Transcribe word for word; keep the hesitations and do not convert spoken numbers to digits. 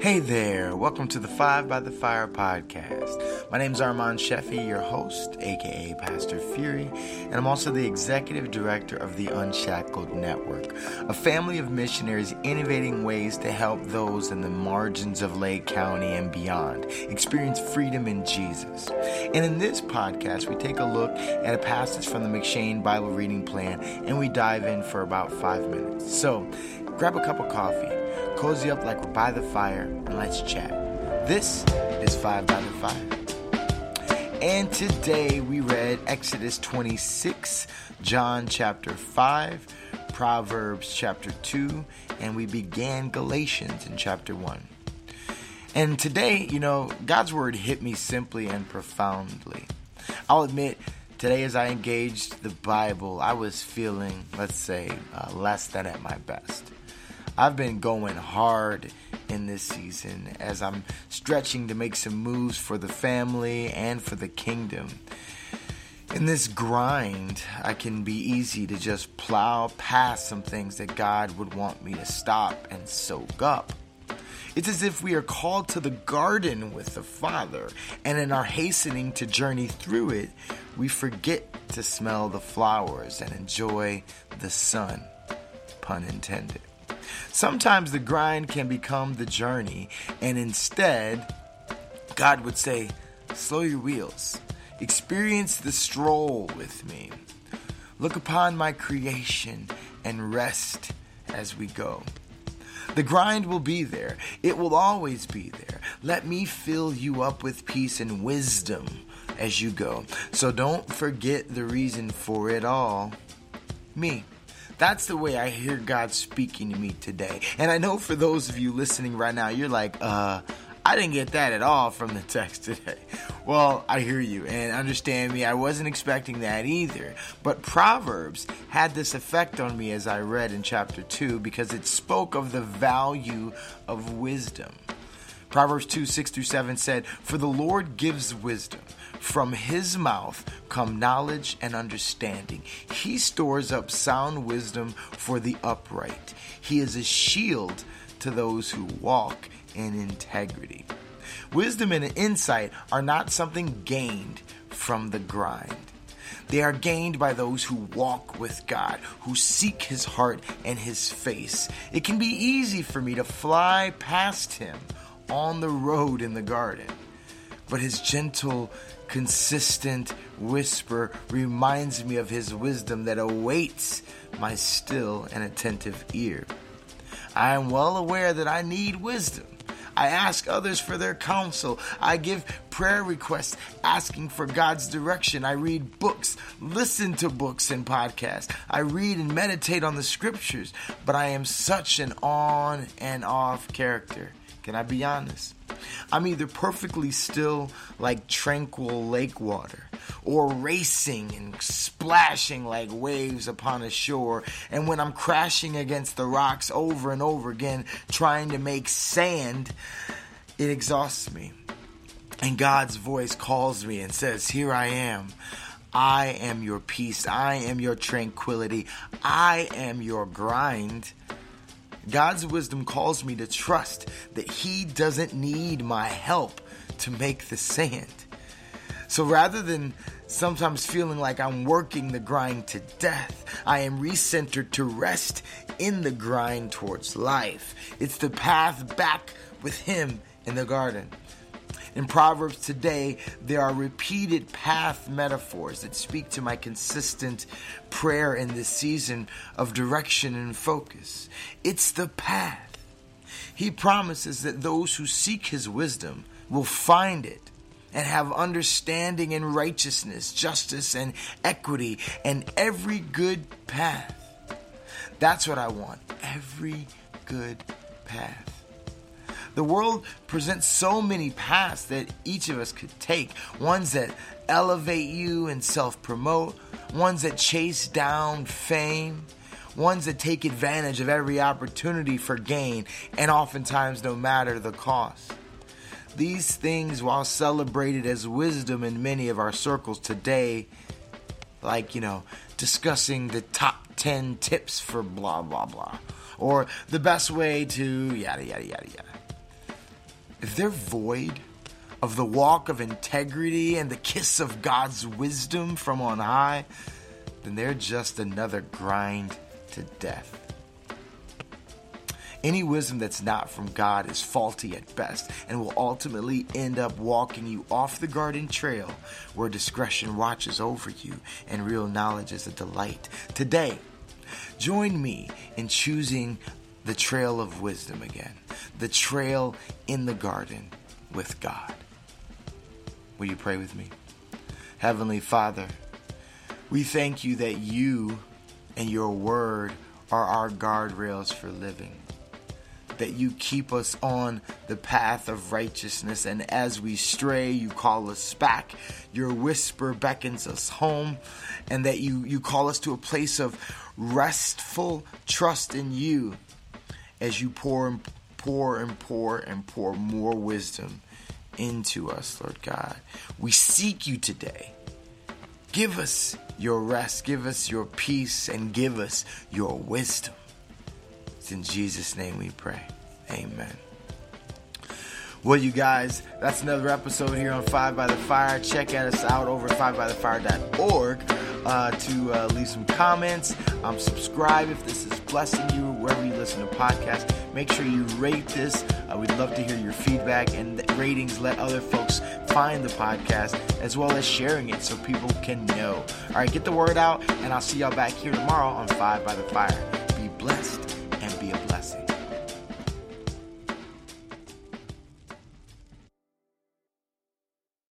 Hey there, welcome to the Five by the Fire podcast. My name is Armand Sheffy, your host, aka Pastor Fury, and I'm also the executive director of the Unshackled Network, a family of missionaries innovating ways to help those in the margins of Lake County and beyond experience freedom in Jesus. And in this podcast, we take a look at a passage from the McShane Bible reading plan, and we dive in for about five minutes. So, grab a cup of coffee, cozy up like we're by the fire, and let's chat. This is Five by the Fire. And today we read Exodus twenty-six, John chapter five, Proverbs chapter two, and we began Galatians in chapter one. And today, you know, God's word hit me simply and profoundly. I'll admit, today as I engaged the Bible, I was feeling, let's say, uh, less than at my best. I've been going hard in this season as I'm stretching to make some moves for the family and for the kingdom. In this grind, I can be easy to just plow past some things that God would want me to stop and soak up. It's as if we are called to the garden with the Father, and in our hastening to journey through it, we forget to smell the flowers and enjoy the sun, pun intended. Sometimes the grind can become the journey, and instead, God would say, slow your wheels. Experience the stroll with me. Look upon my creation and rest as we go. The grind will be there. It will always be there. Let me fill you up with peace and wisdom as you go. So don't forget the reason for it all. Me. That's the way I hear God speaking to me today. And I know for those of you listening right now, you're like, uh, I didn't get that at all from the text today. Well, I hear you, and understand me, I wasn't expecting that either. But Proverbs had this effect on me as I read in chapter two because it spoke of the value of wisdom. Proverbs two, six through seven said, "For the Lord gives wisdom. From his mouth come knowledge and understanding. He stores up sound wisdom for the upright. He is a shield to those who walk in integrity." Wisdom and insight are not something gained from the grind. They are gained by those who walk with God, who seek his heart and his face. It can be easy for me to fly past him on the road in the garden, but his gentle, consistent whisper reminds me of his wisdom that awaits my still and attentive ear. I am well aware that I need wisdom. I ask others for their counsel. I give prayer requests asking for God's direction. I read books, listen to books and podcasts. I read and meditate on the scriptures, but I am such an on and off character. Can I be honest? I'm either perfectly still like tranquil lake water, or racing and splashing like waves upon a shore. And when I'm crashing against the rocks over and over again, trying to make sand, it exhausts me. And God's voice calls me and says, "Here I am. I am your peace. I am your tranquility. I am your grind." God's wisdom calls me to trust that he doesn't need my help to make the sand. So rather than sometimes feeling like I'm working the grind to death, I am recentered to rest in the grind towards life. It's the path back with him in the garden. In Proverbs today, there are repeated path metaphors that speak to my consistent prayer in this season of direction and focus. It's the path. He promises that those who seek his wisdom will find it and have understanding and righteousness, justice and equity, and every good path. That's what I want, every good path. The world presents so many paths that each of us could take. Ones that elevate you and self-promote. Ones that chase down fame. Ones that take advantage of every opportunity for gain, and oftentimes no matter the cost. These things, while celebrated as wisdom in many of our circles today, like, you know, discussing the top ten tips for blah, blah, blah, or the best way to yada, yada, yada, yada. if they're void of the walk of integrity and the kiss of God's wisdom from on high, then they're just another grind to death. Any wisdom that's not from God is faulty at best and will ultimately end up walking you off the garden trail where discretion watches over you and real knowledge is a delight. Today, join me in choosing the trail of wisdom again, the trail in the garden with God. Will you pray with me? Heavenly Father, we thank you that you and your word are our guardrails for living, that you keep us on the path of righteousness, and as we stray, you call us back. Your whisper beckons us home, and that you, you call us to a place of restful trust in you as you pour and pour and pour and pour more wisdom into us, Lord God. We seek you today. Give us your rest, give us your peace, and give us your wisdom. It's in Jesus' name we pray. Amen. Well, you guys, that's another episode here on Five by the Fire. Check us out over at five by the fire dot org uh, to uh, leave some comments. Um, subscribe if this is blessing you wherever you listen to podcasts. Make sure you rate this. Uh, we'd love to hear your feedback, and the ratings let other folks find the podcast, as well as sharing it so people can know. All right, get the word out, and I'll see y'all back here tomorrow on Five by the Fire. Be blessed and be a blessing.